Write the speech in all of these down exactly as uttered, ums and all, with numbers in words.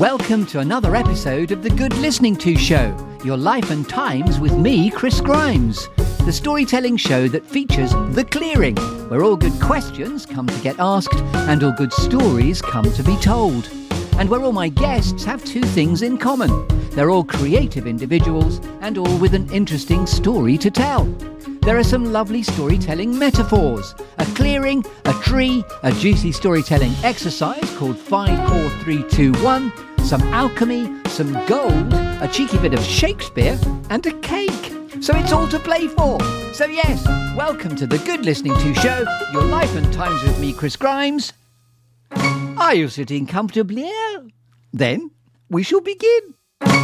Welcome to another episode of The Good Listening To Show, your life and times with me, Chris Grimes, the storytelling show that features The Clearing, where all good questions come to get asked and all good stories come to be told. And where all my guests have two things in common. They're all creative individuals and all with an interesting story to tell. There are some lovely storytelling metaphors, a clearing, a tree, a juicy storytelling exercise called five, four, three, two, one, some alchemy, some gold, a cheeky bit of Shakespeare, and a cake. So it's all to play for. So yes, welcome to The Good Listening To Show, your life and times with me, Chris Grimes. Are you sitting comfortably? Then we shall begin.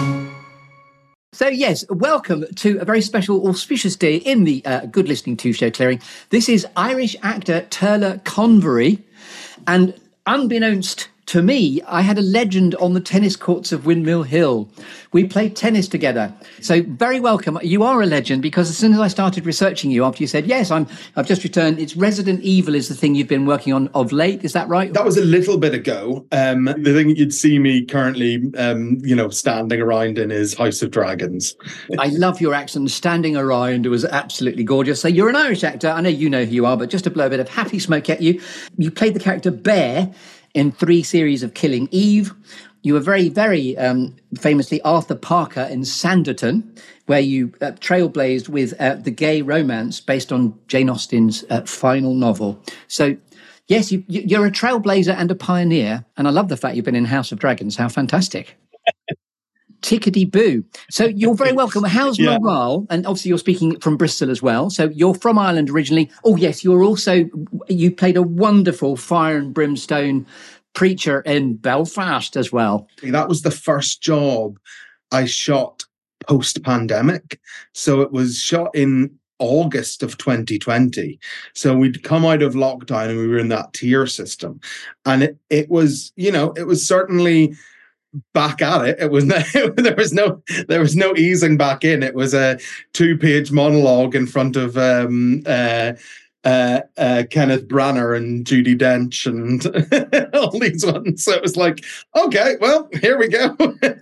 So yes, welcome to a very special, auspicious day in the uh, Good Listening To Show clearing. This is Irish actor Turlough Convery, and unbeknownst to me, I had a legend on the tennis courts of Windmill Hill. We played tennis together. So very welcome. You are a legend because as soon as I started researching you after you said, yes, I'm, I've just returned, it's Resident Evil is the thing you've been working on of late. Is that right? That was a little bit ago. Um, the thing you'd see me currently, um, you know, standing around in is House of Dragons. I love your accent. Standing around was absolutely gorgeous. So you're an Irish actor. I know you know who you are, but just to blow a bit of happy smoke at you, you played the character Bear in three series of Killing Eve. You were very, very um, famously Arthur Parker in Sanditon, where you uh, trailblazed with uh, the gay romance based on Jane Austen's uh, final novel. So, yes, you, you're a trailblazer and a pioneer, and I love the fact you've been in House of Dragons. How fantastic. Tickety-boo. So you're very welcome. How's yeah. morale? And obviously you're speaking from Bristol as well. So you're from Ireland originally. Oh, yes, you're also, you played a wonderful fire and brimstone preacher in Belfast as well. That was the first job I shot post-pandemic. So it was shot in August of twenty twenty. So we'd come out of lockdown and we were in that tier system. And it, it was, you know, it was certainly back at it. It was no, there was no there was no easing back in. It was a two-page monologue in front of um, uh, uh, uh, Kenneth Branagh and Judi Dench and all these ones. So it was like, okay, well, here we go.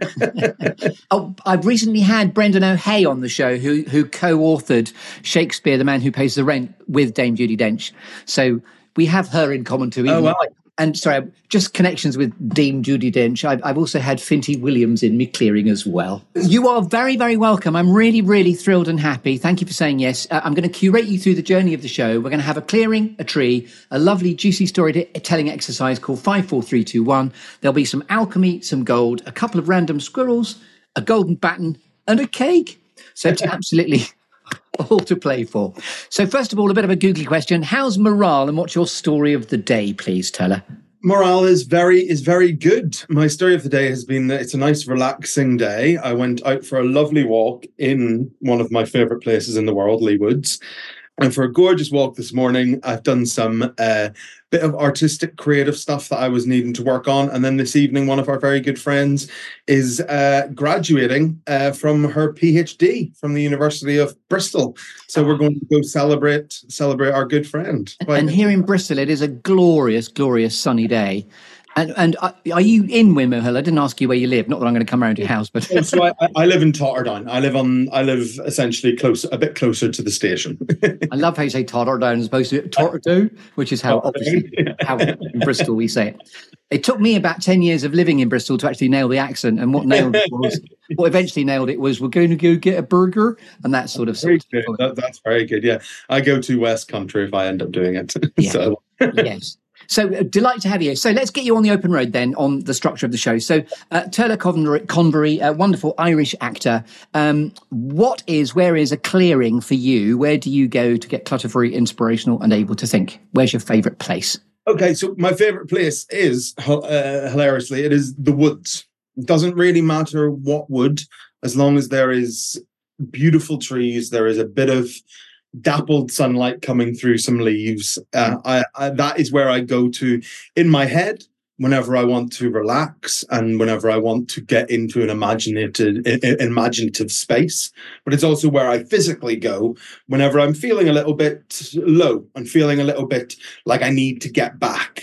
oh, I've recently had Brendan O'Hay on the show, who who co-authored Shakespeare, The Man Who Pays the Rent, with Dame Judi Dench. So we have her in common too. Even oh, wow. And sorry, just connections with Dame Judi Dench. I've, I've also had Finty Williams in me clearing as well. You are very, very welcome. I'm really, really thrilled and happy. Thank you for saying yes. Uh, I'm going to curate you through the journey of the show. We're going to have a clearing, a tree, a lovely, juicy storytelling exercise called five, four, three, two, one. There'll be some alchemy, some gold, a couple of random squirrels, a golden baton, and a cake. So it's absolutely all to play for. So first of all, a bit of a googly question. How's morale and what's your story of the day, please, Turlough? Morale is very is very good. My story of the day has been that it's a nice, relaxing day. I went out for a lovely walk in one of my favourite places in the world, Leigh Woods. And for a gorgeous walk this morning, I've done some uh, bit of artistic, creative stuff that I was needing to work on. And then this evening, one of our very good friends is uh, graduating uh, from her PhD from the University of Bristol. So we're going to go celebrate celebrate our good friend. Quite and here in Bristol, it is a glorious, glorious sunny day. And, and are you in Windmill Hill? I didn't ask you where you live. Not that I'm going to come around to your house, but so I, I live in Totterdown. I live on. I live essentially close, a bit closer to the station. I love how you say Totterdown as opposed to Totterdown, which is how obviously how in Bristol we say it. It took me about ten years of living in Bristol to actually nail the accent, and what nailed it was, what eventually nailed it was, we're going to go get a burger, and that sort of. Very sort of that, that's very good. Yeah, I go to West Country if I end up doing it. Yeah. So. Yes. So uh, delight to have you. So let's get you on the open road then on the structure of the show. So uh, Turlough Convery, Convery, a wonderful Irish actor. Um, what is, where is a clearing for you? Where do you go to get clutter-free, inspirational and able to think? Where's your favourite place? Okay, so my favourite place is, uh, hilariously, it is the woods. It doesn't really matter what wood, as long as there is beautiful trees, there is a bit of dappled sunlight coming through some leaves. Uh, I, I, that is where I go to in my head whenever I want to relax and whenever I want to get into an imaginative, imaginative space. But it's also where I physically go whenever I'm feeling a little bit low and feeling a little bit like I need to get back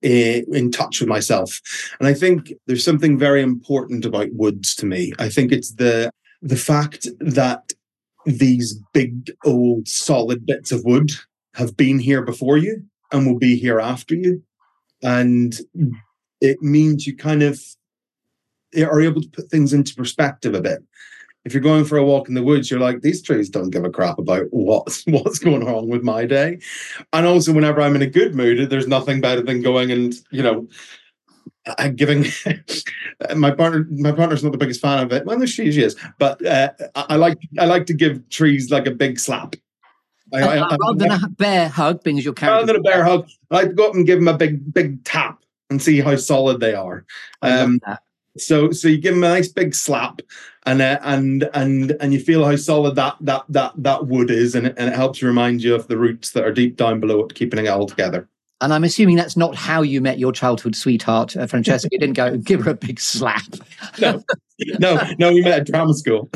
in, in touch with myself. And I think there's something very important about woods to me. I think it's the the fact that these big, old, solid bits of wood have been here before you and will be here after you. And it means you kind of are able to put things into perspective a bit. If you're going for a walk in the woods, you're like, these trees don't give a crap about what's, what's going on with my day. And also, whenever I'm in a good mood, there's nothing better than going and, you know, I'm giving my partner. My partner's not the biggest fan of it. Well, she, she is, but uh, I, I like I like to give trees like a big slap. I, uh, I, I, rather than a bear hug, being as your character. Rather than a bear hug, I like to go up and give them a big big tap and see how solid they are. I love Um, that. So so you give them a nice big slap, and uh, and and and you feel how solid that that that that wood is, and it, and it helps remind you of the roots that are deep down below it, keeping it all together. And I'm assuming that's not how you met your childhood sweetheart, uh, Francesca. You didn't go and give her a big slap. No, no, no. We met at drama school,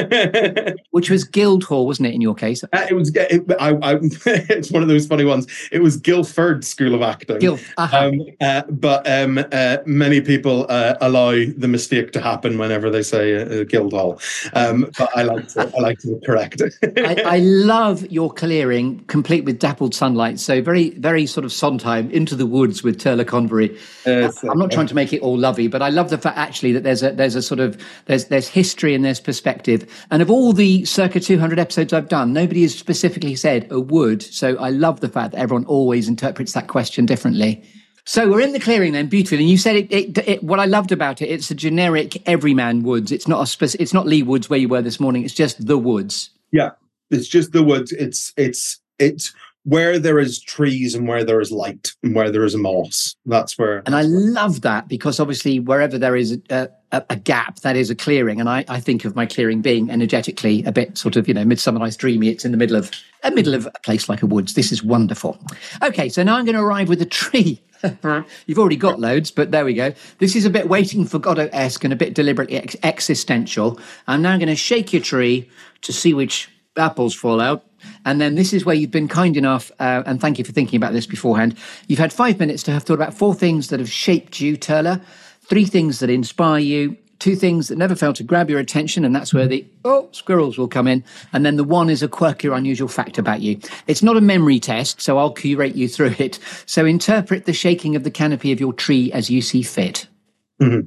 which was Guildhall, wasn't it? In your case, uh, it was. It, I, I, it's one of those funny ones. It was Guildford School of Acting. Guild, uh-huh. um, uh, but um, uh, many people uh, allow the mistake to happen whenever they say uh, Guildhall. Um, but I like to. I like to correct it. I, I love your clearing, complete with dappled sunlight. So very, very sort of Sondheim, into the woods with Turlough Convery. Uh, I'm not trying to make it all lovey, but I love the fact actually that there's a there's a sort of there's there's history and there's perspective. And of all the circa two hundred episodes I've done, nobody has specifically said a wood. So I love the fact that everyone always interprets that question differently. So we're in the clearing then, beautifully. And you said it, it, it. What I loved about it, it's a generic everyman woods. It's not a spec- It's not Lee Woods where you were this morning. It's just the woods. Yeah, it's just the woods. It's it's it's. Where there is trees and where there is light and where there is a moss, that's where. And I love that because obviously wherever there is a, a, a gap, that is a clearing. And I, I think of my clearing being energetically a bit sort of, you know, Midsummer Night's Dreamy. It's in the middle of a middle of a place like a woods. This is wonderful. Okay, so now I'm going to arrive with a tree. You've already got loads, but there we go. This is a bit Waiting for Godot-esque and a bit deliberately ex- existential. I'm now going to shake your tree to see which apples fall out. And then this is where you've been kind enough, uh, and thank you for thinking about this beforehand. You've had five minutes to have thought about four things that have shaped you, Turlough, three things that inspire you, two things that never fail to grab your attention, and that's where the, oh, squirrels will come in. And then the one is a quirky or unusual fact about you. It's not a memory test, so I'll curate you through it. So interpret the shaking of the canopy of your tree as you see fit. Mm-hmm.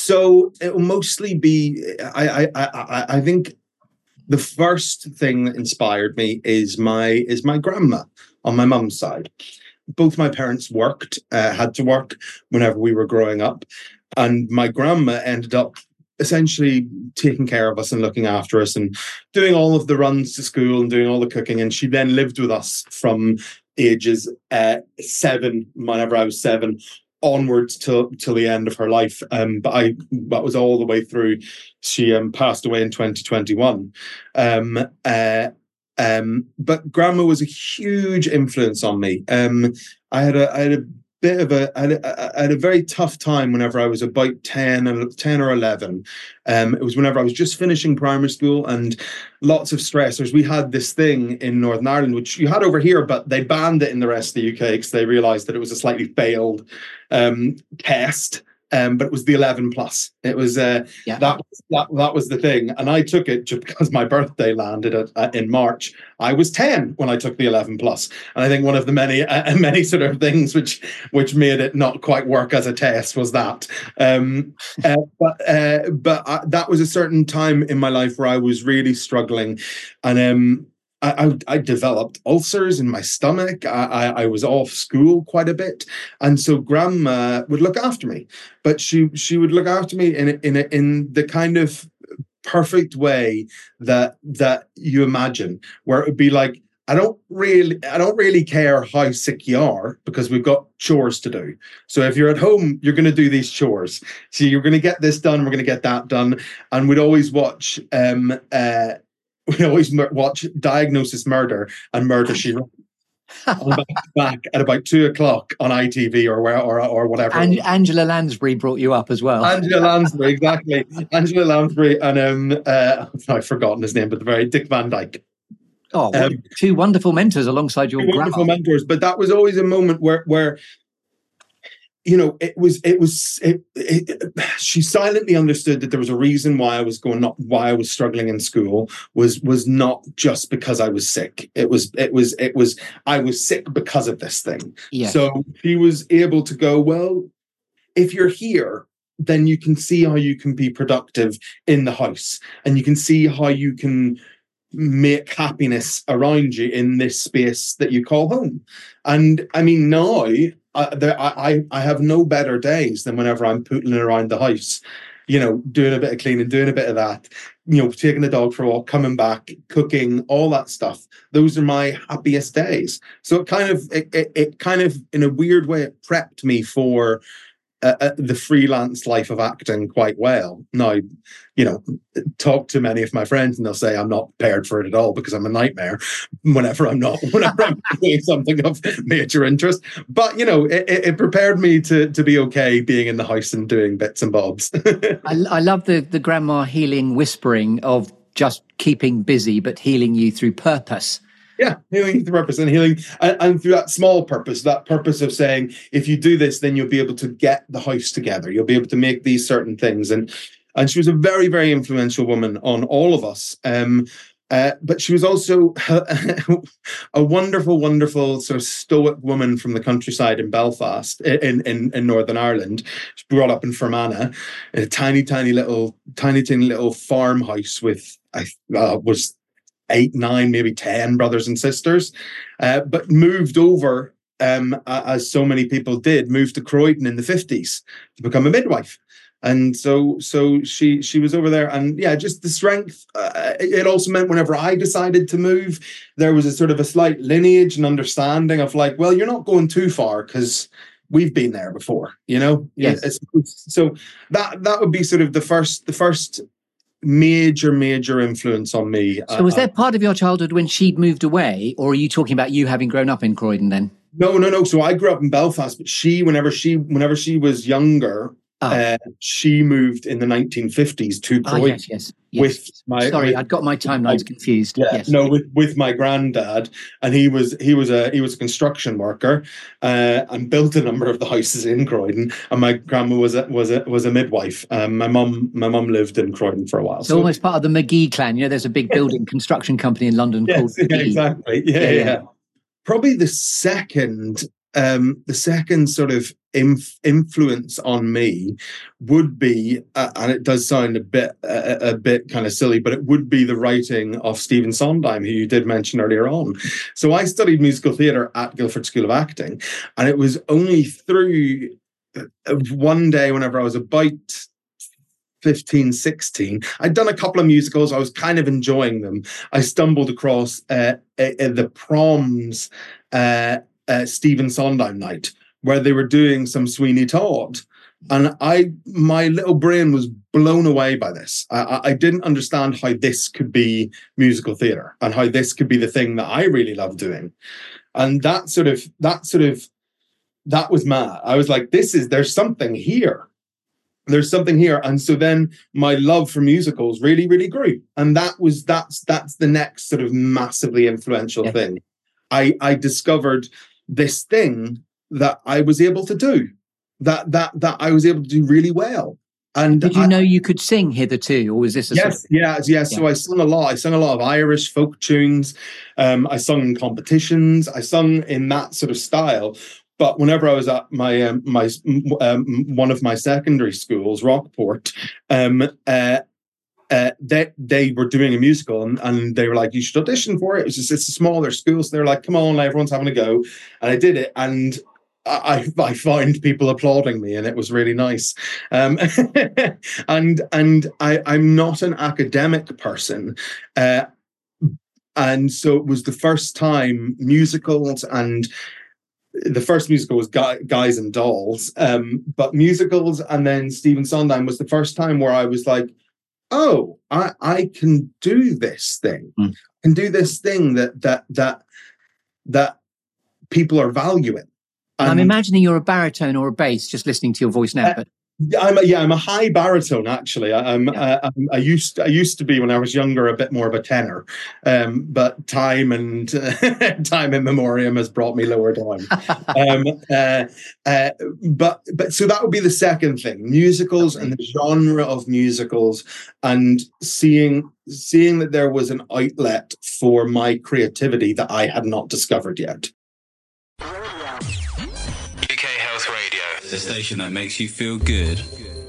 So it will mostly be, I, I, I, I think... The first thing that inspired me is my is my grandma on my mum's side. Both my parents worked, uh, had to work whenever we were growing up. And my grandma ended up essentially taking care of us and looking after us and doing all of the runs to school and doing all the cooking. And she then lived with us from ages uh, seven, whenever I was seven, onwards till till the end of her life. Um, but I that was all the way through. She um, passed away in twenty twenty-one. Um, uh, um, but Grandma was a huge influence on me. Um, I had a I had a bit of a I had a, I had a very tough time whenever I was about ten and ten or eleven. Um, it was whenever I was just finishing primary school and lots of stressors. We had this thing in Northern Ireland, which you had over here, but they banned it in the rest of the U K because they realised that it was a slightly failed um, test. Um, but it was the eleven plus. It was uh, yeah. that, that that was the thing, and I took it just because my birthday landed at, uh, in March. I was ten when I took the eleven plus, and I think one of the many uh, many sort of things which which made it not quite work as a test was that. Um, uh, but uh, but I, that was a certain time in my life where I was really struggling, and um. I, I, I developed ulcers in my stomach. I, I, I was off school quite a bit, and so Grandma would look after me. But she she would look after me in a, in a, in the kind of perfect way that that you imagine, where it would be like, I don't really I don't really care how sick you are because we've got chores to do. So if you're at home, you're going to do these chores. So you're going to get this done. We're going to get that done, and we'd always watch. Um, uh, We always watch Diagnosis Murder and Murder, She Wrote back, back at about two o'clock on I T V or where or or whatever. And Angela Lansbury brought you up as well. Angela Lansbury, exactly. Angela Lansbury and um, uh, I've forgotten his name, but the very Dick Van Dyke. Oh, um, two wonderful mentors alongside your two wonderful mentors. But that was always a moment where where you know, it was, it was, it, it, she silently understood that there was a reason why I was going, not why I was struggling in school was, was not just because I was sick. It was, it was, it was, I was sick because of this thing. Yes. So she was able to go, well, if you're here, then you can see how you can be productive in the house, and you can see how you can make happiness around you in this space that you call home. And I mean, now uh, there, I, I have no better days than whenever I'm pootling around the house, you know, doing a bit of cleaning, doing a bit of that, you know, taking the dog for a walk, coming back, cooking, all that stuff. Those are my happiest days. So it kind of, it, it, it kind of, in a weird way, it prepped me for Uh, uh, the freelance life of acting quite well. Now, you know, talk to many of my friends and they'll say I'm not prepared for it at all because I'm a nightmare whenever I'm not, whenever I'm doing something of major interest. But, you know, it, it prepared me to to be okay being in the house and doing bits and bobs. I, I love the, the grandma healing whispering of just keeping busy, but healing you through purpose. Yeah, healing through purpose and healing, and, and through that small purpose, that purpose of saying, if you do this, then you'll be able to get the house together. You'll be able to make these certain things. And and she was a very, very influential woman on all of us. Um, uh, but she was also a wonderful, wonderful sort of stoic woman from the countryside in Belfast, in, in, in Northern Ireland. She grew up in Fermanagh, in a tiny, tiny little, tiny, tiny little farmhouse with, I uh, was eight, nine, maybe ten brothers and sisters, uh, but moved over, um, as so many people did, moved to Croydon in the fifties to become a midwife. And so so she she was over there. And yeah, just the strength. Uh, it also meant whenever I decided to move, there was a sort of a slight lineage and understanding of like, well, you're not going too far because we've been there before, you know? Yes. It's, it's, so that that would be sort of the first the first major, major influence on me. So was that part of your childhood when she'd moved away, or are you talking about you having grown up in Croydon then? No, no, no. So I grew up in Belfast, but she, whenever she, whenever she was younger, oh. uh, she moved in the nineteen fifties to Croydon. Ah, yes, yes, yes. With my, Sorry, with, I'd got my timelines confused. Yeah, yes. no, with, with my granddad, and he was he was a he was a construction worker, uh, and built a number of the houses in Croydon. And my grandma was a, was a, was a midwife. Um, my mum my mum lived in Croydon for a while. So, so almost part of the McGee clan. You know, there's a big building construction company in London yes, called yeah, McGee. Exactly. Yeah, yeah, yeah. Probably the second. Um, the second sort of inf- influence on me would be, uh, and it does sound a bit a, a bit kind of silly, but it would be the writing of Stephen Sondheim, who you did mention earlier on. So I studied musical theatre at Guildford School of Acting, and it was only through one day whenever I was about fifteen, sixteen, I'd done a couple of musicals. I was kind of enjoying them. I stumbled across uh, uh, the Proms uh, uh, Stephen Sondheim night, where they were doing some Sweeney Todd. And I, my little brain was blown away by this. I, I didn't understand how this could be musical theatre and how this could be the thing that I really love doing. And that sort of, that sort of, that was mad. I was like, this is, there's something here. There's something here. And so then my love for musicals really, really grew. And that was, that's, that's the next sort of massively influential yeah. thing. I, I discovered this thing that I was able to do, that, that, that I was able to do really well. And did you I, know you could sing hitherto, or was this a yes, sort of, yeah, yes. Yeah. So I sung a lot. I sung a lot of Irish folk tunes. Um, I sung in competitions. I sung in that sort of style. But whenever I was at my um, my um, one of my secondary schools, Rockport, um, uh, uh, they they were doing a musical, and, and they were like, "You should audition for it." It was just, it's a smaller school, so they're like, "Come on, everyone's having a go," and I did it, and I I found people applauding me, and it was really nice. Um, and and I I'm not an academic person. Uh, and so it was the first time musicals and. The first musical was Guys and Dolls, um, but musicals and then Stephen Sondheim was the first time where I was like, oh, I, I can do this thing. Mm. I can do this thing that that that that people are valuing. And I'm imagining you're a baritone or a bass just listening to your voice now. Uh, but I'm a, yeah, I'm a high baritone actually. I, I'm, Yeah. uh, I'm I used I used to be when I was younger a bit more of a tenor, um, but time and uh, time in memoriam has brought me lower down. um, uh, uh, but but so that would be the second thing: musicals and the genre of musicals, and seeing seeing that there was an outlet for my creativity that I had not discovered yet. U K Health Radio, the station that makes you feel good.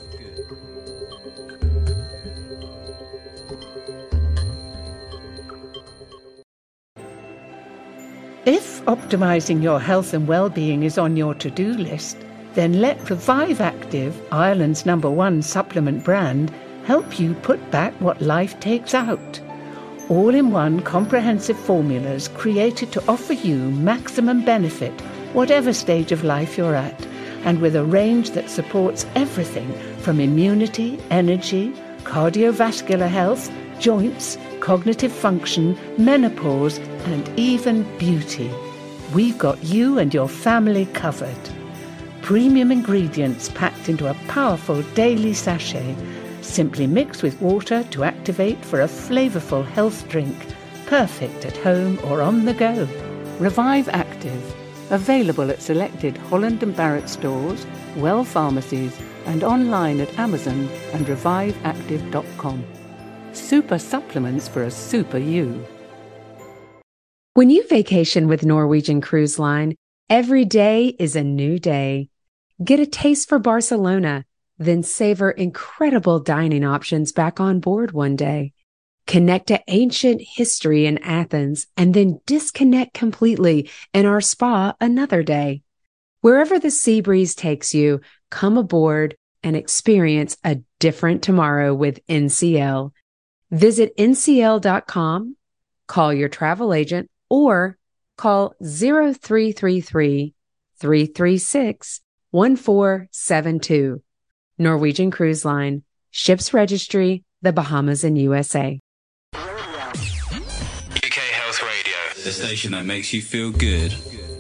If optimising your health and well-being is on your to-do list, then let Revive Active, Ireland's number one supplement brand, help you put back what life takes out. All-in-one comprehensive formulas created to offer you maximum benefit, whatever stage of life you're at, and with a range that supports everything from immunity, energy, cardiovascular health, joints, cognitive function, menopause, and even beauty. We've got you and your family covered. Premium ingredients packed into a powerful daily sachet. Simply mix with water to activate for a flavourful health drink. Perfect at home or on the go. Revive Active. Available at selected Holland and Barrett stores, Well pharmacies, and online at Amazon and revive active dot com. Super supplements for a super you. When you vacation with Norwegian Cruise Line, every day is a new day. Get a taste for Barcelona, then savor incredible dining options back on board one day. Connect to ancient history in Athens and then disconnect completely in our spa another day. Wherever the sea breeze takes you, come aboard and experience a different tomorrow with N C L. Visit N C L dot com, call your travel agent, or call zero three three three, three three six, one four seven two. Norwegian Cruise Line, Ships Registry, the Bahamas and U S A. U K Health Radio, the station that makes you feel good.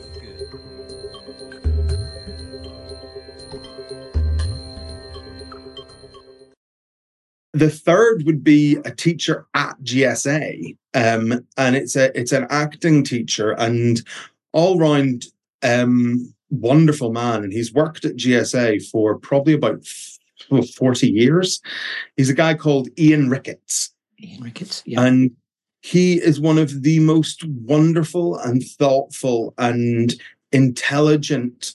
The third would be a teacher at G S A, um, and it's a it's an acting teacher and all round um, wonderful man. And he's worked at G S A for probably about forty years. He's a guy called Ian Ricketts. Ian Ricketts, yeah. And he is one of the most wonderful and thoughtful and intelligent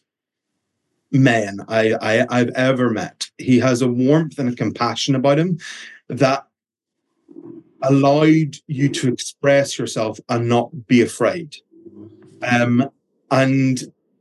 men I, I, I've ever met. He has a warmth and a compassion about him that allowed you to express yourself and not be afraid. Um, and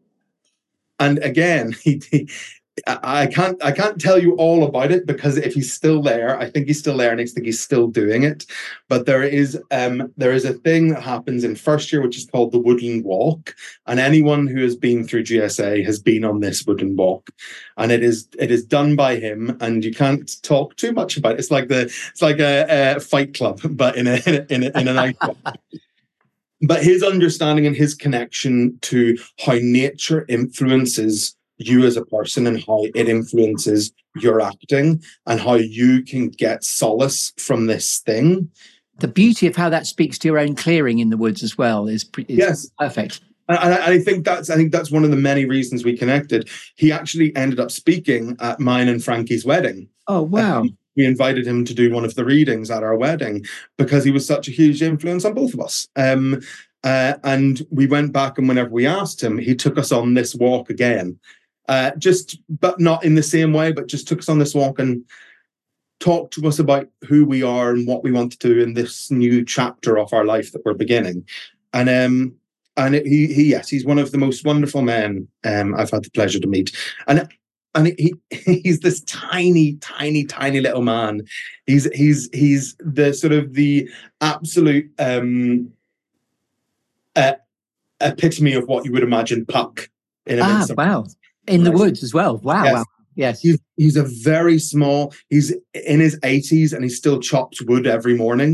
and again, he, he I can't I can't tell you all about it because if he's still there, I think he's still there and I think he's still doing it. But there is um there is a thing that happens in first year which is called the Woodland Walk, and anyone who has been through G S A has been on this Woodland Walk, and it is it is done by him, and you can't talk too much about it. It's like the it's like a, a Fight Club, but in a in a, in a, in a nice way. But his understanding and his connection to how nature influences you as a person and how it influences your acting and how you can get solace from this thing. The beauty of how that speaks to your own clearing in the woods as well is, is yes. perfect. And I, I think that's I think that's one of the many reasons we connected. He actually ended up speaking at mine and Frankie's wedding. Oh, wow. Um, we invited him to do one of the readings at our wedding because he was such a huge influence on both of us. Um, uh, and we went back, and whenever we asked him, he took us on this walk again. Uh, just, but not in the same way, but just took us on this walk and talked to us about who we are and what we want to do in this new chapter of our life that we're beginning. And um, and he, he, yes, he's one of the most wonderful men um, I've had the pleasure to meet. And and he he's this tiny, tiny, tiny little man. He's he's he's the sort of the absolute um, uh, epitome of what you would imagine Puck in a Ah, Midsummer. wow. In the woods as well. Wow. Yes. Wow. Yes. He's, he's a very small, he's in his eighties and he still chops wood every morning.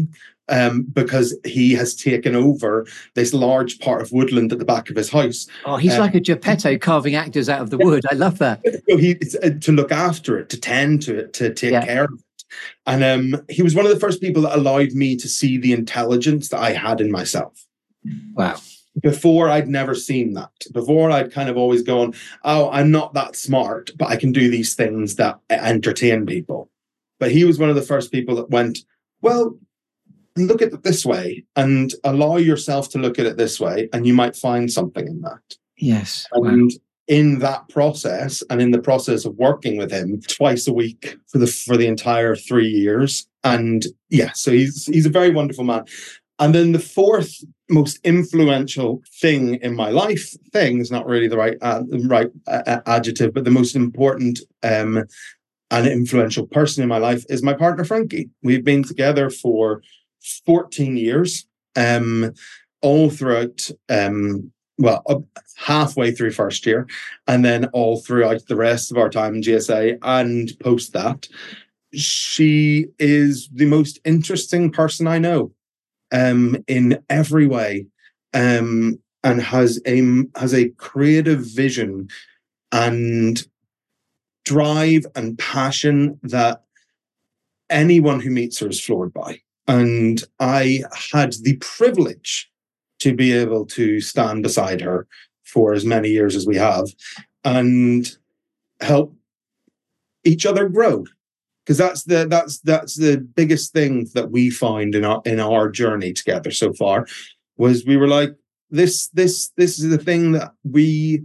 um, because he has taken over this large part of woodland at the back of his house. Oh, he's um, like a Geppetto carving actors out of the wood. I love that. So he uh, to look after it, to tend to it, to take Yeah. care of it. And um, he was one of the first people that allowed me to see the intelligence that I had in myself. Wow. Before, I'd never seen that. Before, I'd kind of always gone, oh, I'm not that smart, but I can do these things that entertain people. But he was one of the first people that went, well, look at it this way and allow yourself to look at it this way, and you might find something in that. Yes. And Wow. in that process, and in the process of working with him twice a week for the for the entire three years, and yeah, so he's he's a very wonderful man. And then the fourth most influential thing in my life, thing is not really the right uh, right uh, adjective, but the most important um, and influential person in my life is my partner, Frankie. We've been together for fourteen years, um, all throughout, um, well, uh, halfway through first year, and then all throughout the rest of our time in G S A and post that. She is the most interesting person I know. Um, in every way, um, and has a has a creative vision and drive and passion that anyone who meets her is floored by. And I had the privilege to be able to stand beside her for as many years as we have and help each other grow. Because that's the that's that's the biggest thing that we find in our in our journey together so far, was we were like, this this this is the thing that we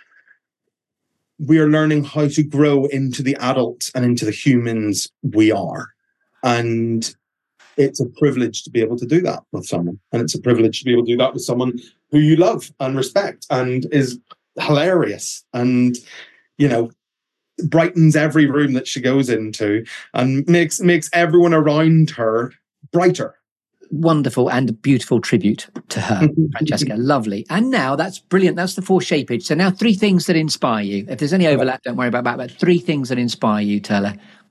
we are learning how to grow into the adults and into the humans we are. And it's a privilege to be able to do that with someone. And it's a privilege to be able to do that with someone who you love and respect and is hilarious and, you know, brightens every room that she goes into and makes makes everyone around her brighter. Wonderful and a beautiful tribute to her, Francesca. Lovely. And now that's brilliant. That's the four shapeage. So now three things that inspire you. If there's any overlap, don't worry about that. But three things that inspire you, Turla.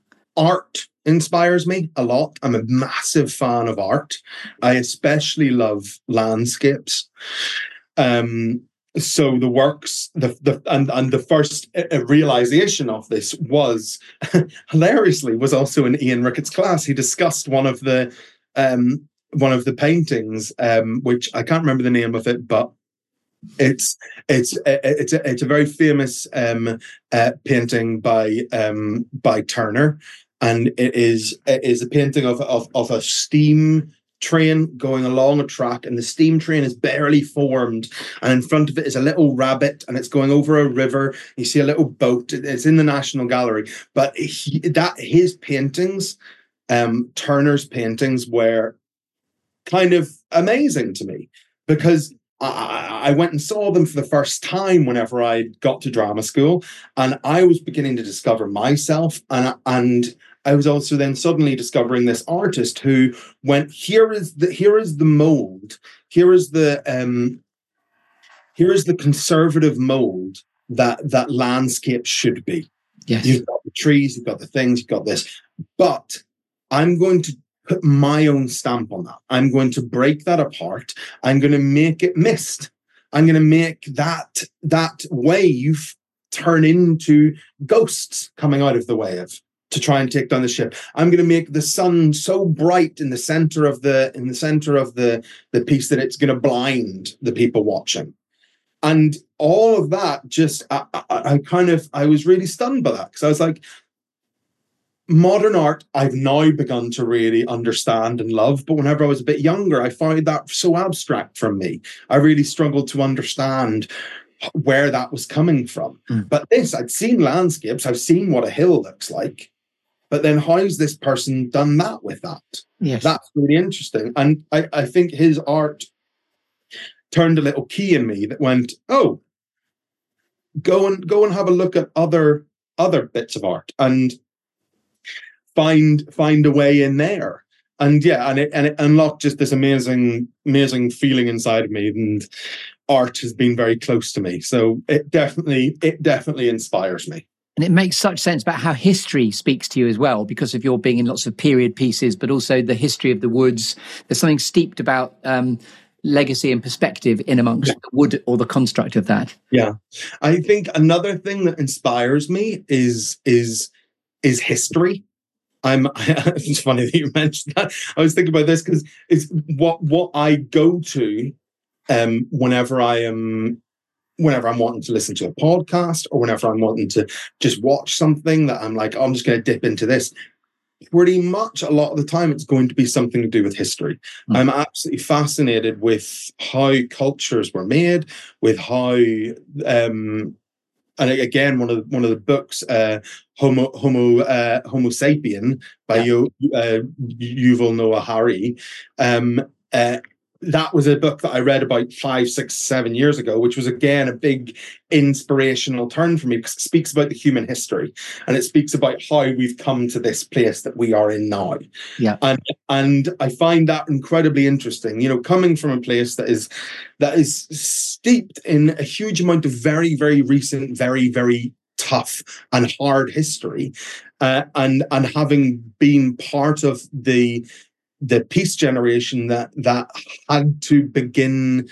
Art inspires me a lot. I'm a massive fan of art. I especially love landscapes. Um, So the works, the the and and the first realization of this was hilariously was also in Ian Rickett's class. He discussed one of the um, one of the paintings, um, which I can't remember the name of it, but it's it's it's a, it's a very famous um, uh, painting by um, by Turner, and it is it is a painting of of of a steam train going along a track, and the steam train is barely formed, and in front of it is a little rabbit, and it's going over a river. You see a little boat. It's in the National Gallery, but he, that his paintings, um, Turner's paintings, were kind of amazing to me, because I, I went and saw them for the first time whenever I got to drama school, and I was beginning to discover myself, and and I was also then suddenly discovering this artist who went, here is the here is the mold, here is the um, here is the conservative mold that that landscape should be. Yes. You've got the trees, you've got the things, you've got this, but I'm going to put my own stamp on that. I'm going to break that apart. I'm going to make it mist. I'm going to make that that wave turn into ghosts coming out of the wave to try and take down the ship. I'm going to make the sun so bright in the center of the in the center of the the piece that it's going to blind the people watching. And all of that, just I, I, I kind of I was really stunned by that, because I was like, modern art I've now begun to really understand and love, but whenever I was a bit younger, I found that so abstract from me. I really struggled to understand where that was coming from. Mm. But this, I'd seen landscapes, I've seen what a hill looks like, but then how's this person done that with that? Yes. That's really interesting. And I, I think his art turned a little key in me that went, oh, go and go and have a look at other other bits of art and find find a way in there. And yeah, and it and it unlocked just this amazing, amazing feeling inside of me. And art has been very close to me. So it definitely, it definitely inspires me. And it makes such sense about how history speaks to you as well, because of your being in lots of period pieces, but also the history of the woods. There's something steeped about um, legacy and perspective in amongst yeah. the wood or the construct of that. Yeah. I think another thing that inspires me is is is history. I'm it's funny that you mentioned that. I was thinking about this because it's what what I go to um, whenever I am whenever I'm wanting to listen to a podcast or whenever I'm wanting to just watch something that I'm like, oh, I'm just going to dip into this. Pretty much a lot of the time, it's going to be something to do with history. Mm. I'm absolutely fascinated with how cultures were made, with how, um, and again, one of the, one of the books, uh, Homo Homo uh, Homo Sapien by yeah. Yu, uh, Yuval Noah Harari. Um, uh, That was a book that I read about five, six, seven years ago, which was, again, a big inspirational turn for me because it speaks about the human history and it speaks about how we've come to this place that we are in now. Yeah. And and I find that incredibly interesting, you know, coming from a place that is that is steeped in a huge amount of very, very recent, very, very tough and hard history. Uh, and and having been part of the the peace generation that that had to begin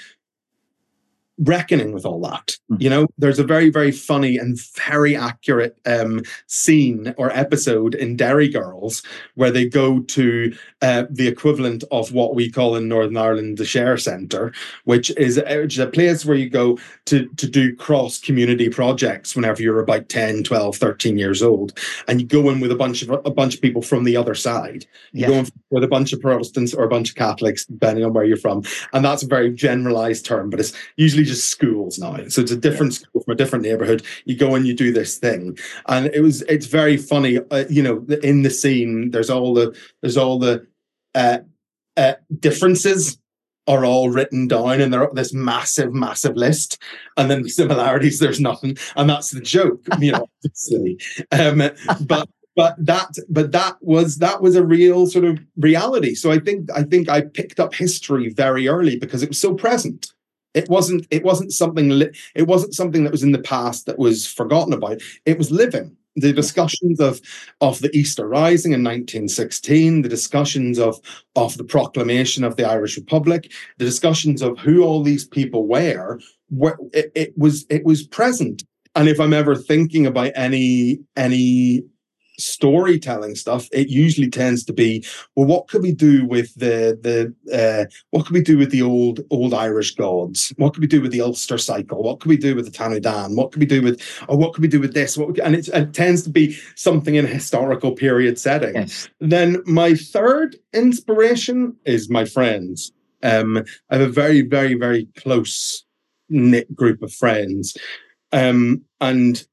reckoning with all that. Mm. You know, there's a very, very funny and very accurate um, scene or episode in Derry Girls where they go to uh, the equivalent of what we call in Northern Ireland the Share Centre, which is, which is a place where you go to, to do cross-community projects whenever you're about ten, twelve, thirteen years old. And you go in with a bunch of a bunch of people from the other side. You yeah. go in with a bunch of Protestants or a bunch of Catholics, depending on where you're from. And that's a very generalised term, but it's usually just schools now. So it's a different yeah. school from a different neighborhood. You go and you do this thing. And it was, it's very funny, uh, you know, in the scene, there's all the, there's all the uh, uh, differences are all written down and they're this massive, massive list. And then the similarities, there's nothing. And that's the joke, you know, silly. Um, but, But that, but that was that was a real sort of reality. So I think I think I picked up history very early because it was so present. It wasn't it wasn't something li- it wasn't something that was in the past that was forgotten about. It was living. The discussions of of the Easter Rising in nineteen sixteen, the discussions of of the proclamation of the Irish Republic, the discussions of who all these people were, were it, it was it was present. And if I'm ever thinking about any any storytelling stuff, it usually tends to be, well, what could we do with the the uh what could we do with the old old Irish gods? What could we do with the Ulster cycle? What could we do with the Tanudan? What could we do with, or what could we do with this? What, and it, it tends to be something in a historical period setting. Yes. Then my third inspiration is my friends. Um, I have a very, very, very close knit group of friends, um, and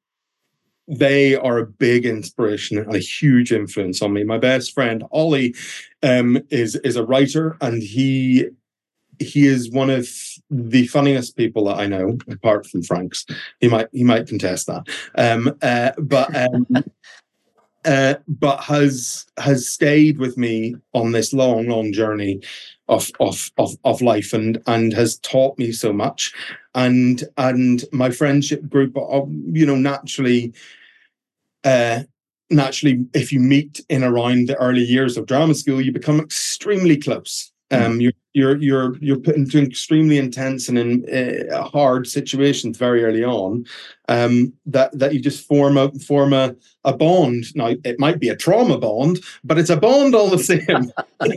they are a big inspiration and a huge influence on me. My best friend Ollie um, is is a writer, and he he is one of the funniest people that I know, apart from Frank's. He might he might contest that, um, uh, but um, uh, but has has stayed with me on this long, long journey of of of of life, and and has taught me so much. And and my friendship group, you know, naturally. Uh, naturally, if you meet in around the early years of drama school, you become extremely close. Um, mm. You're you're you're you're put into extremely intense and in uh, hard situations very early on. Um, that that you just form a form a a bond. Now it might be a trauma bond, but it's a bond all the same.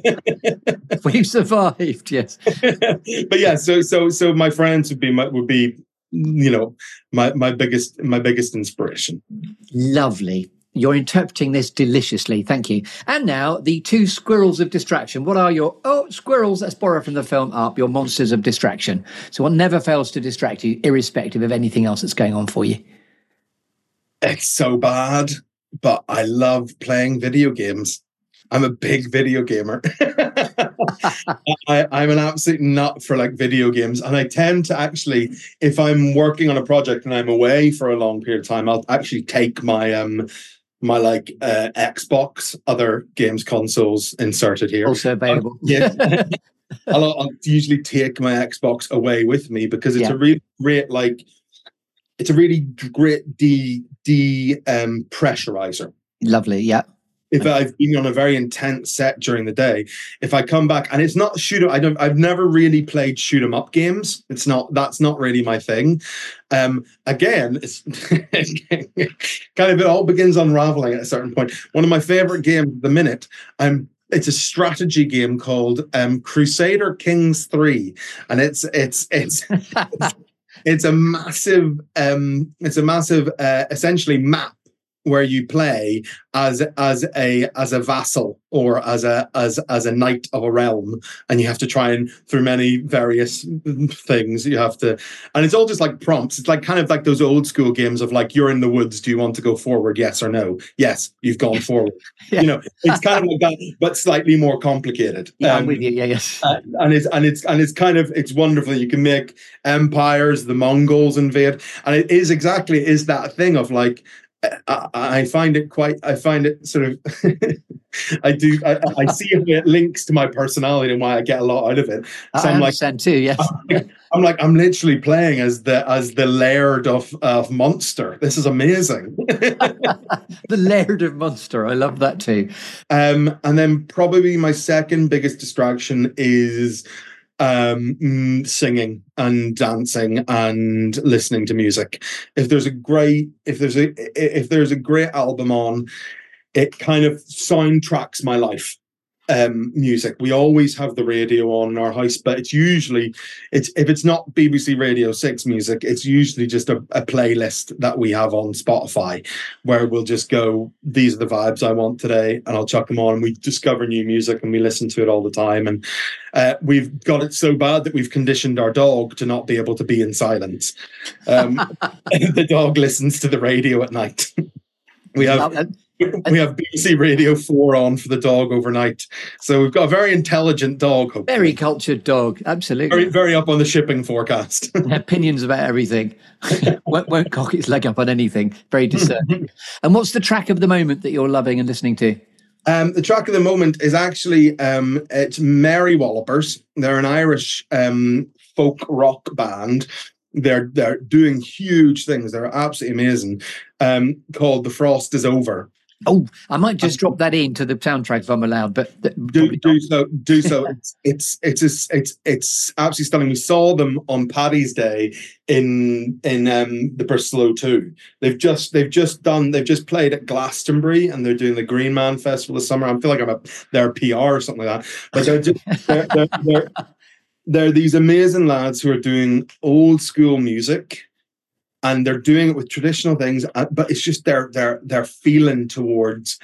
We've survived, yes. But yeah, so so so my friends would be my, would be. you know, my, my biggest, my biggest inspiration. Lovely. You're interpreting this deliciously. Thank you. And now the two squirrels of distraction. What are your, oh, squirrels, let's borrow from the film Up, your monsters of distraction. So what never fails to distract you, irrespective of anything else that's going on for you? It's so bad, but I love playing video games. I'm a big video gamer. I, I'm an absolute nut for like video games, and I tend to actually, if I'm working on a project and I'm away for a long period of time, I'll actually take my um my like uh, Xbox, other games consoles inserted here, also available. Uh, yeah, I'll, I'll usually take my Xbox away with me because it's yeah. a really great like it's a really great de de-pressurizer. Um, Lovely, yeah. If I've been on a very intense set during the day, if I come back and it's not shoot 'em, I don't. I've never really played shoot 'em up games. It's not. That's not really my thing. Um, again, it's kind of it all begins unraveling at a certain point. One of my favorite games at the minute. Um, it's a strategy game called um, Crusader Kings three, and it's it's it's. it's It's a massive, um, it's a massive, uh, essentially map where you play as as a as a vassal or as a as as a knight of a realm, and you have to try and through many various things you have to, and it's all just like prompts. It's like kind of like those old school games of like, you're in the woods, do you want to go forward? Yes or no? Yes, you've gone forward. Yeah. You know, it's kind of like that, but slightly more complicated. Yeah, um, I'm with you. Yeah, yes. Uh, and it's and it's and it's kind of it's wonderful. You can make empires. The Mongols invade, and it is exactly it is that thing of like. I, I find it quite. I find it sort of. I do. I, I see how it links to my personality and why I get a lot out of it. So I I'm understand like, too. Yes. I'm, I'm like I'm literally playing as the as the Laird of of Munster. This is amazing. The Laird of Munster. I love that too. Um, and then probably my second biggest distraction is. um mm, singing and dancing and listening to music. If there's a great if there's a if there's a great album on, it kind of soundtracks my life. Um music, we always have the radio on in our house, but it's usually it's if it's not B B C Radio six music, it's usually just a, a playlist that we have on Spotify where we'll just go, these are the vibes I want today, and I'll chuck them on, and we discover new music and we listen to it all the time. And uh, we've got it so bad that we've conditioned our dog to not be able to be in silence. Um, the dog listens to the radio at night. We have we have B B C Radio four on for the dog overnight, so we've got a very intelligent dog. Hopefully. Very cultured dog, absolutely. Very, very up on the shipping forecast. Opinions about everything. won't, won't cock its leg up on anything. Very discerning. And what's the track of the moment that you're loving and listening to? Um, the track of the moment is actually um, it's Mary Wallopers. They're an Irish um, folk rock band. They're they're doing huge things. They're absolutely amazing. Um, called The Frost Is Over. Oh, I might just drop that into the soundtrack if I'm allowed, but th- do do so. Do so. It's it's it's it's it's, it's absolutely stunning. We saw them on Paddy's Day in in um, the Bristol O two. They've just they've just done they've just played at Glastonbury, and they're doing the Green Man Festival this summer. I feel like I'm a their P R or something like that. But they're just they're, they're, they're, they're these amazing lads who are doing old school music. And they're doing it with traditional things, but it's just they're they're they're feeling towards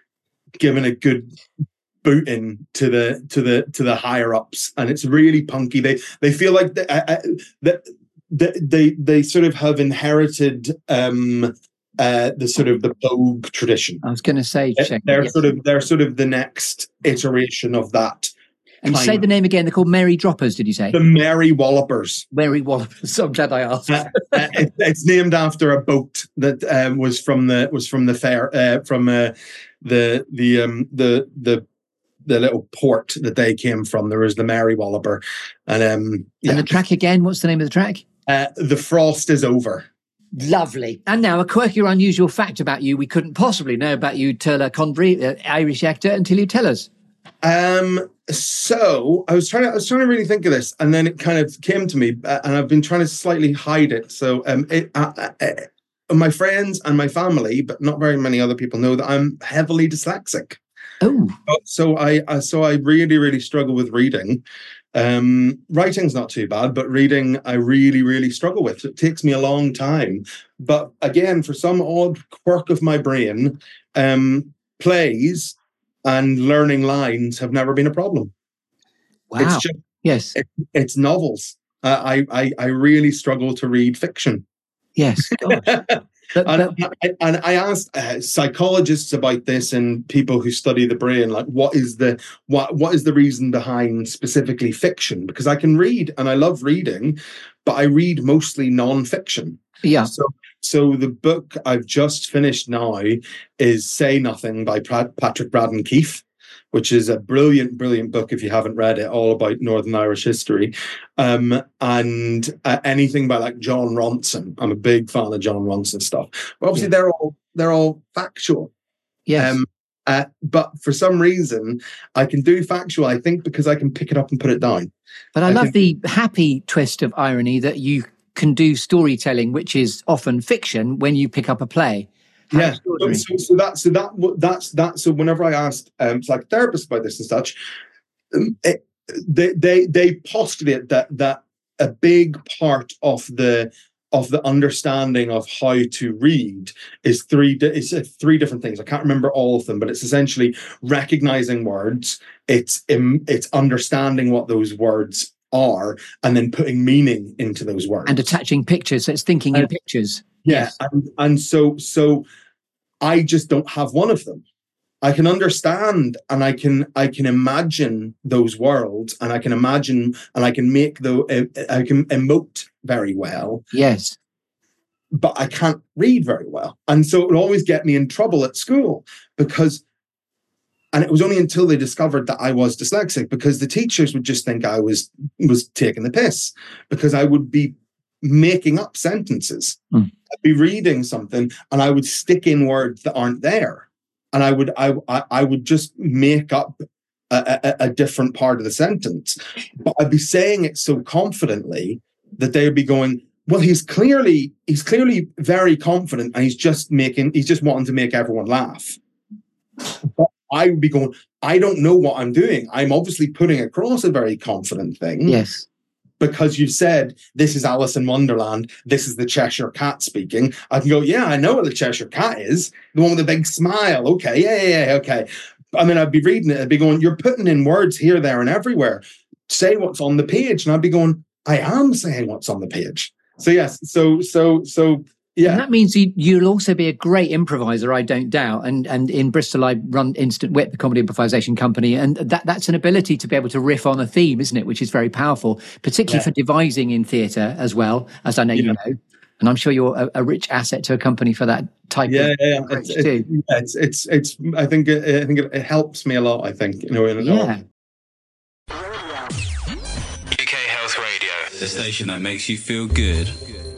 giving a good boot in to the to the to the higher ups, and it's really punky. They they feel like they, uh, they, they they sort of have inherited um, uh, the sort of the Vogue tradition. I was going to say, check, they're yes. sort of they're sort of the next iteration of that. And say the name again. They're called Mary Droppers, did you say? The Mary Wallopers. Mary Wallopers. I'm glad I asked. uh, uh, it, it's named after a boat that um, was from the was from the fair uh, from uh, the the um, the the the little port that they came from. There was the Mary Walloper, and um, yeah. And the track again. What's the name of the track? Uh, The Frost Is Over. Lovely. And now a quirky or unusual fact about you we couldn't possibly know about you, Turla Convery, uh, Irish actor, until you tell us. Um. So I was trying to I was trying to really think of this, and then it kind of came to me, uh, and I've been trying to slightly hide it. So um, it, uh, uh, my friends and my family, but not very many other people, know that I'm heavily dyslexic. Oh. So I, I so I really really struggle with reading. Um, writing's not too bad, but reading I really really struggle with. It takes me a long time. But again, for some odd quirk of my brain, um, plays and learning lines have never been a problem. Wow. It's just, yes. It, it's novels. Uh, I, I I really struggle to read fiction. Yes. Gosh. But, and, but, I, and I asked uh, psychologists about this and people who study the brain, like, what is the what what is the reason behind specifically fiction? Because I can read and I love reading, but I read mostly non-fiction. Yeah. So, so the book I've just finished now is Say Nothing by Patrick Braddon Keefe, which is a brilliant, brilliant book if you haven't read it, all about Northern Irish history. Um, and uh, anything by like John Ronson. I'm a big fan of John Ronson stuff. But obviously, yeah. they're all they're all factual. Yes. Um, uh, but for some reason, I can do factual, I think, because I can pick it up and put it down. But I, I love can... the happy twist of irony that you can do storytelling, which is often fiction, when you pick up a play. How yeah. So, so, so that so that that's that. So whenever I asked um, psychotherapists about this and such, um, it, they they they postulate that that a big part of the of the understanding of how to read is three it's uh, three different things. I can't remember all of them, but it's essentially recognizing words, it's um, it's understanding what those words are, and then putting meaning into those words and attaching pictures. So it's thinking in uh, pictures. Yeah, yes. and and so so I just don't have one of them. I can understand and I can I can imagine those worlds, and I can imagine and I can make the I can emote very well. Yes. But I can't read very well. And so it would always get me in trouble at school, because and it was only until they discovered that I was dyslexic, because the teachers would just think I was was taking the piss, because I would be making up sentences. Mm. I'd be reading something and I would stick in words that aren't there. And I would I I would just make up a, a, a different part of the sentence, but I'd be saying it so confidently that they would be going, "Well, he's clearly he's clearly very confident, and he's just making he's just wanting to make everyone laugh." But I would be going, "I don't know what I'm doing. I'm obviously putting across a very confident thing." Yes. Because you've said, this is Alice in Wonderland, this is the Cheshire Cat speaking. I can go, yeah, I know what the Cheshire Cat is. The one with the big smile. Okay, yeah, yeah, yeah, okay. And then I'd be reading it, I'd be going, you're putting in words here, there, and everywhere. Say what's on the page. And I'd be going, I am saying what's on the page. So yes, so, so, so, yeah. And that means you, you'll also be a great improviser, I don't doubt. And and in Bristol, I run Instant Wit, the comedy improvisation company. And that, that's an ability to be able to riff on a theme, isn't it? Which is very powerful, particularly yeah. for devising in theatre as well, as I know yeah. you know. And I'm sure you're a, a rich asset to a company for that type yeah, of yeah, it's, it, yeah. It's, it's, it's, I think, it, I think it, it helps me a lot, I think, you know, in yeah. U K Health Radio, the station that makes you feel good.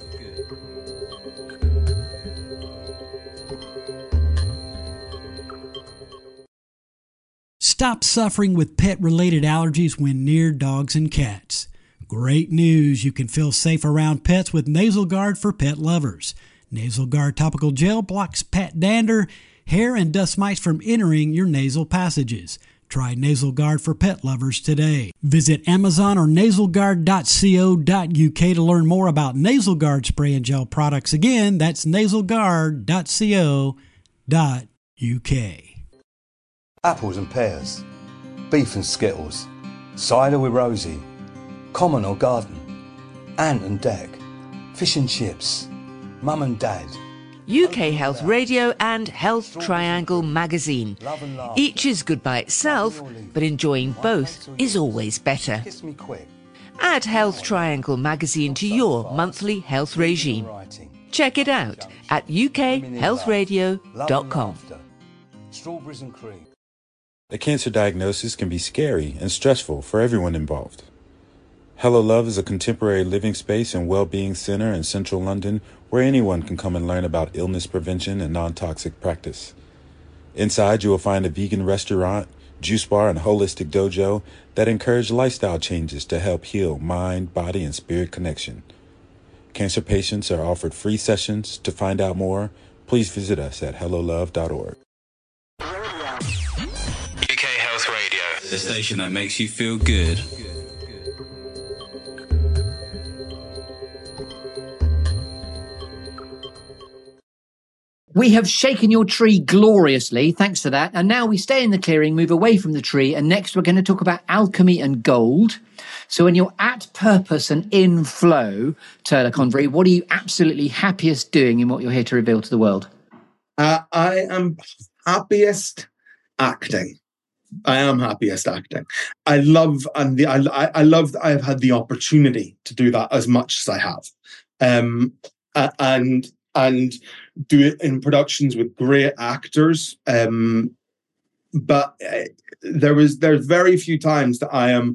Stop suffering with pet-related allergies when near dogs and cats. Great news! You can feel safe around pets with Nasal Guard for pet lovers. Nasal Guard topical gel blocks pet dander, hair, and dust mites from entering your nasal passages. Try Nasal Guard for pet lovers today. Visit Amazon or nasal guard dot co dot u k to learn more about Nasal Guard spray and gel products. Again, that's nasal guard dot co dot u k. Apples and pears, beef and skittles, cider with Rosie, common or garden, ant and deck, fish and chips, mum and dad. U K Health Radio and Health Triangle magazine. Each is good by itself, but enjoying both is always better. Add Health Triangle magazine to your monthly health regime. Check it out at u k health radio dot com. Strawberries and cream. A cancer diagnosis can be scary and stressful for everyone involved. Hello Love is a contemporary living space and well-being center in central London where anyone can come and learn about illness prevention and non-toxic practice. Inside, you will find a vegan restaurant, juice bar, and holistic dojo that encourage lifestyle changes to help heal mind, body, and spirit connection. Cancer patients are offered free sessions. To find out more, please visit us at hello love dot org. The station that makes you feel good. We have shaken your tree gloriously. Thanks for that. And now we stay in the clearing, move away from the tree. And next we're going to talk about alchemy and gold. So when you're at purpose and in flow, Turlough Convery, what are you absolutely happiest doing in what you're here to reveal to the world? Uh, I am happiest acting. I am happiest acting. I love and the I I love that I have had the opportunity to do that as much as I have, um, uh, and and do it in productions with great actors. Um, but uh, there was there's very few times that I am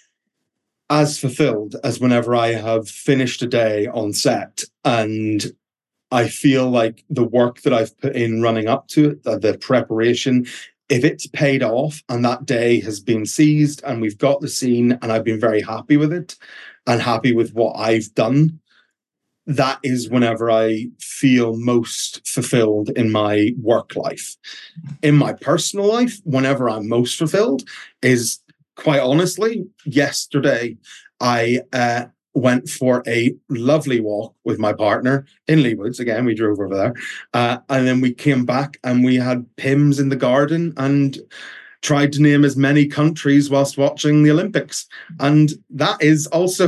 as fulfilled as whenever I have finished a day on set and I feel like the work that I've put in running up to it, the, the preparation, if it's paid off and that day has been seized and we've got the scene and I've been very happy with it and happy with what I've done, that is whenever I feel most fulfilled in my work life. In my personal life, whenever I'm most fulfilled is, quite honestly, yesterday I uh, went for a lovely walk with my partner in Leewoods. Again, we drove over there. Uh, and then we came back and we had Pimm's in the garden and tried to name as many countries whilst watching the Olympics. And that is also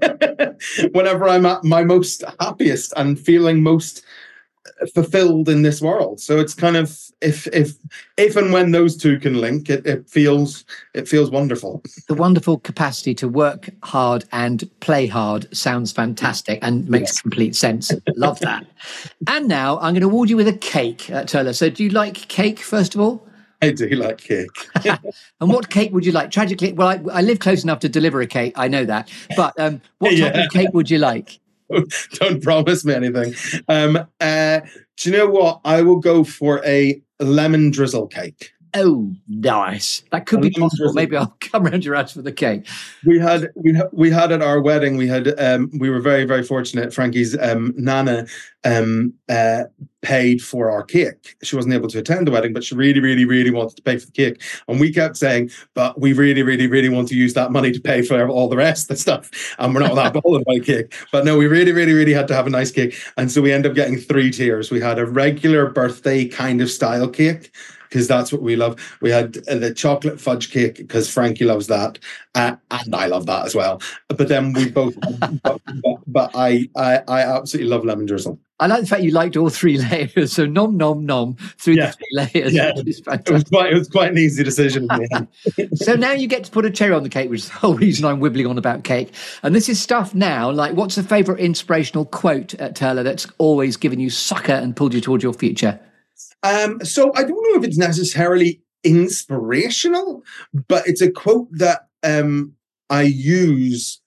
whenever I'm at my most happiest and feeling most fulfilled in this world. So it's kind of, if if if and when those two can link, it, it feels it feels wonderful. The wonderful capacity to work hard and play hard sounds fantastic and makes yes. complete sense. Love that. And now I'm going to award you with a cake, uh, Turlough. So do you like cake, first of all? I do like cake. And what cake would you like? Tragically, well, I, I live close enough to deliver a cake. I know that. But um, what type yeah. of cake would you like? Don't promise me anything. Um, uh, do you know what? I will go for a lemon drizzle cake. Oh, nice. That could be possible. Maybe I'll come around your house for the cake. We had we had, we had at our wedding, we had um, we were very, very fortunate. Frankie's um, Nana um, uh, paid for our cake. She wasn't able to attend the wedding, but she really, really, really wanted to pay for the cake. And we kept saying, but we really, really, really want to use that money to pay for all the rest of the stuff. And we're not that bothered by cake. But no, we really, really, really had to have a nice cake. And so we ended up getting three tiers. We had a regular birthday kind of style cake, because that's what we love. We had uh, the chocolate fudge cake because Frankie loves that, uh, and I love that as well. But then we both, but, but, but I, I, I absolutely love lemon drizzle. I like the fact you liked all three layers. So nom nom nom through yeah. the three layers. Yeah, it was quite, it was quite an easy decision. So now you get to put a cherry on the cake, which is the whole reason I'm wibbling on about cake. And this is stuff now. Like, what's the favourite inspirational quote at Turlough that's always given you sucker and pulled you towards your future? Um, so I don't know if it's necessarily inspirational, but it's a quote that um, I use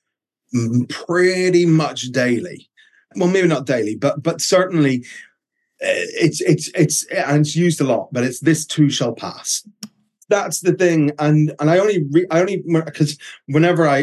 pretty much daily. Well, maybe not daily, but but certainly it's it's it's and it's used a lot. But it's "This too shall pass." That's the thing, and and I only re, I only because whenever I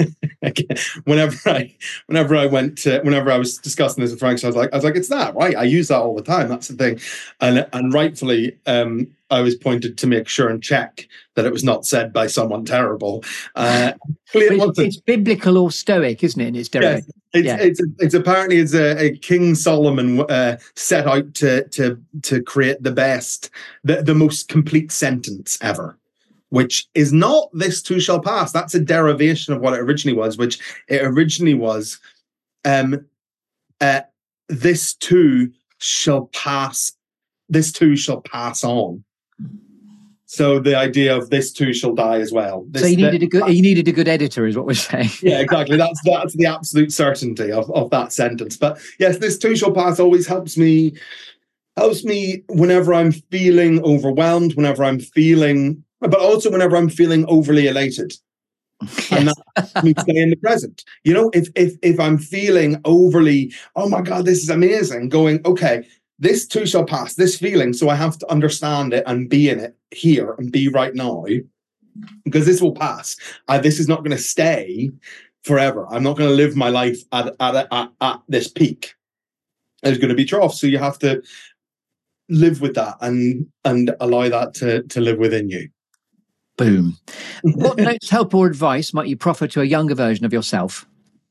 whenever I whenever I went to whenever I was discussing this with Frank, so I was like I was like it's that right. I use that all the time. That's the thing, and and rightfully, um, I was pointed to make sure and check that it was not said by someone terrible. Uh, it's, it's biblical or stoic, isn't it? In its yes, it's, yeah. it's it's it's apparently it's a, a King Solomon uh, set out to to to create the best, the, the most complete sentence ever, which is not "This too shall pass." That's a derivation of what it originally was, which it originally was, um, uh, "This too shall pass. This too shall pass on." So the idea of "this too shall die" as well. This, so you needed a good, you needed a good editor, is what we're saying. Yeah, exactly. That's that's the absolute certainty of, of that sentence. But yes, "this too shall pass" always helps me, helps me whenever I'm feeling overwhelmed, whenever I'm feeling, but also whenever I'm feeling overly elated. Yes. And that helps me stay in the present. You know, if if if I'm feeling overly, oh my God, this is amazing, going, okay, this too shall pass, this feeling, so I have to understand it and be in it here and be right now, because this will pass. Uh, this is not going to stay forever. I'm not going to live my life at, at, at, at this peak. There's going to be troughs, so you have to live with that and and allow that to, to live within you. Boom. What notes, help or advice might you proffer to a younger version of yourself?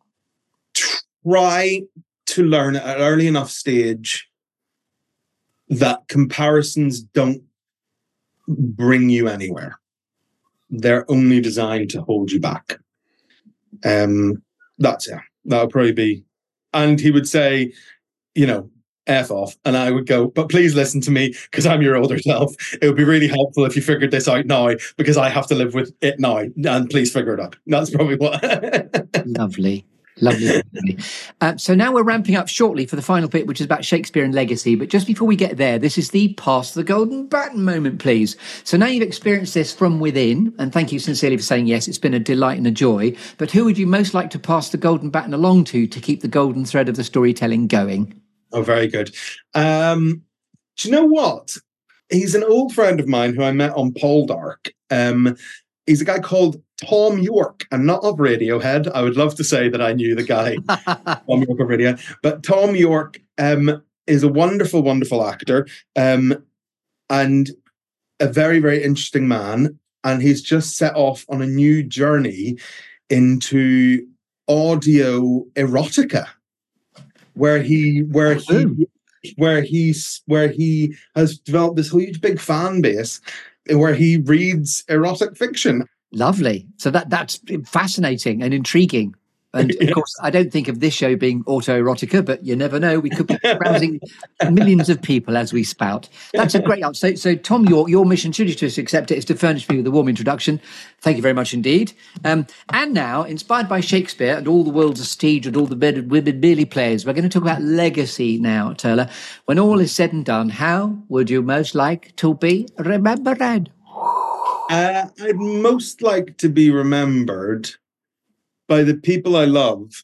Try to learn at an early enough stage that comparisons don't bring you anywhere. They're only designed to hold you back. Um, that's it. That would probably be. And he would say, you know, F off. And I would go, but please listen to me because I'm your older self. It would be really helpful if you figured this out now because I have to live with it now. And please figure it out. That's probably what. Lovely. Lovely. uh, so now we're ramping up shortly for the final bit, which is about Shakespeare and legacy. But just before we get there, this is the pass the golden baton moment, please. So now you've experienced this from within, and thank you sincerely for saying yes. It's been a delight and a joy. But who would you most like to pass the golden baton along to to keep the golden thread of the storytelling going? Oh, very good. Um, do you know what? He's an old friend of mine who I met on Poldark. Um, he's a guy called Tom York, and not of Radiohead. I would love to say that I knew the guy, Tom York of Radiohead. But Tom York um, is a wonderful, wonderful actor um, and a very, very interesting man. And he's just set off on a new journey into audio erotica, where he, where he, where he's, where he has developed this huge, big fan base, where he reads erotic fiction. Lovely. So that that's fascinating and intriguing. And of course, I don't think of this show being autoerotica, but you never know. We could be rousing millions of people as we spout. That's a great answer. So, so Tom York, your mission, should you just accept it, is to furnish me with a warm introduction. Thank you very much indeed. Um, and now, inspired by Shakespeare and all the world's stage and all the men and women merely players, we're going to talk about legacy now, Turler. When all is said and done, how would you most like to be remembered? Uh, I'd most like to be remembered by the people I love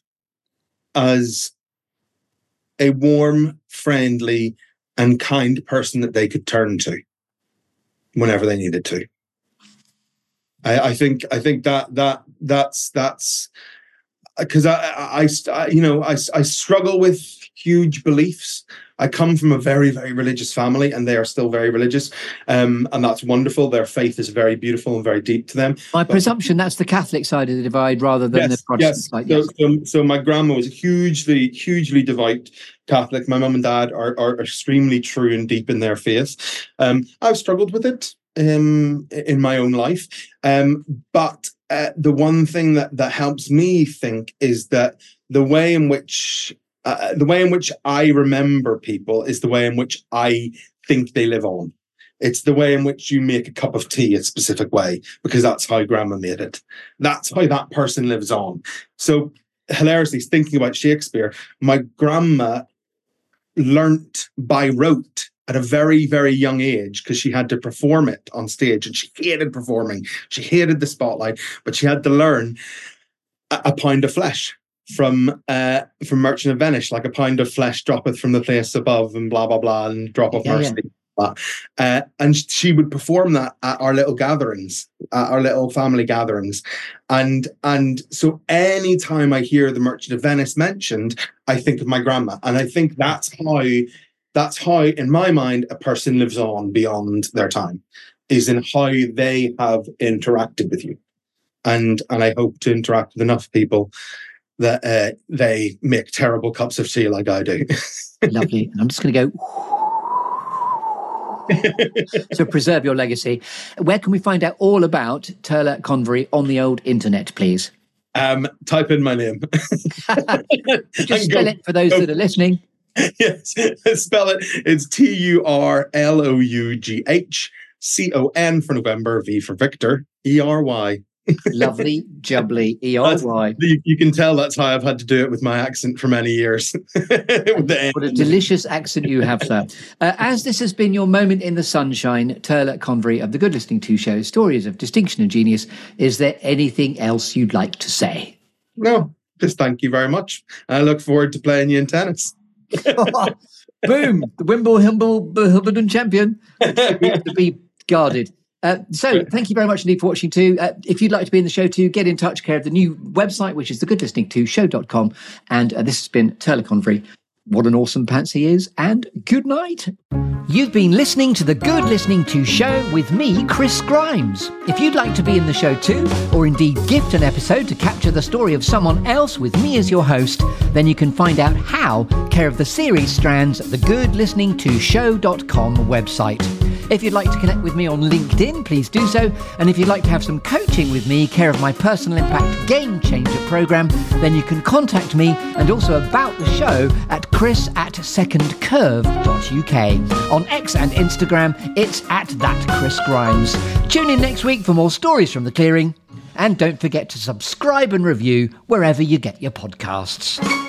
as a warm, friendly, and kind person that they could turn to whenever they needed to. I, I think. I think that that that's that's because I, I, I, you know, I, I struggle with huge beliefs. I come from a very, very religious family, and they are still very religious, um, and that's wonderful. Their faith is very beautiful and very deep to them. My but, presumption, that's the Catholic side of the divide rather than yes, the Protestant yes. side. So, Yes. so, so my grandma was a hugely, hugely devout Catholic. My mum and dad are, are extremely true and deep in their faith. Um, I've struggled with it um, in my own life, um, but uh, the one thing that that helps me think is that the way in which Uh, the way in which I remember people is the way in which I think they live on. It's the way in which you make a cup of tea a specific way, because that's how grandma made it. That's how that person lives on. So hilariously, thinking about Shakespeare, my grandma learnt by rote at a very, very young age, because she had to perform it on stage, and she hated performing. She hated the spotlight, but she had to learn a, a pound of flesh from uh from Merchant of Venice, like a pound of flesh droppeth from the place above, and blah blah blah, and drop of Yeah, mercy. yeah. Uh, and she would perform that at our little gatherings, at our little family gatherings, and and so anytime I hear the Merchant of Venice mentioned, I think of my grandma, and I think that's how that's how in my mind a person lives on beyond their time, is in how they have interacted with you, and and I hope to interact with enough people that uh, they make terrible cups of tea like I do. Lovely. And I'm just going to go. So preserve your legacy. Where can we find out all about Turlough Convery on the old internet, please? Um, type in my name. Just spell go, it for those go. that are listening. Yes, spell it. It's T U R L O U G H C O N for November, V for Victor, E R Y. Lovely, jubbly, E R Y. You, you can tell that's how I've had to do it with my accent for many years. What a delicious accent you have, sir. Uh, as this has been your moment in the sunshine, Turlough Convery of the Good Listening To Show, Stories of Distinction and Genius, is there anything else you'd like to say? No, just thank you very much. I look forward to playing you in tennis. Boom! The Wimbledon Wimbledon champion. To be guarded. Uh, so thank you very much indeed for watching too. Uh, if you'd like to be in the show too, get in touch, care of the new website, which is the good listening to show dot com. And uh, this has been Turlough Convery. What an awesome pants he is, and good night. You've been listening to the Good Listening To Show with me, Chris Grimes. If you'd like to be in the show too, or indeed gift an episode to capture the story of someone else with me as your host, then you can find out how, care of the series strands at the good listening to show dot com website. If you'd like to connect with me on LinkedIn, please do so. And if you'd like to have some coaching with me, care of my Personal Impact Game Changer program, then you can contact me and also about the show at chris at second curve dot U K. On X and Instagram, it's at that Chris Grimes. Tune in next week for more stories from the clearing. And don't forget to subscribe and review wherever you get your podcasts.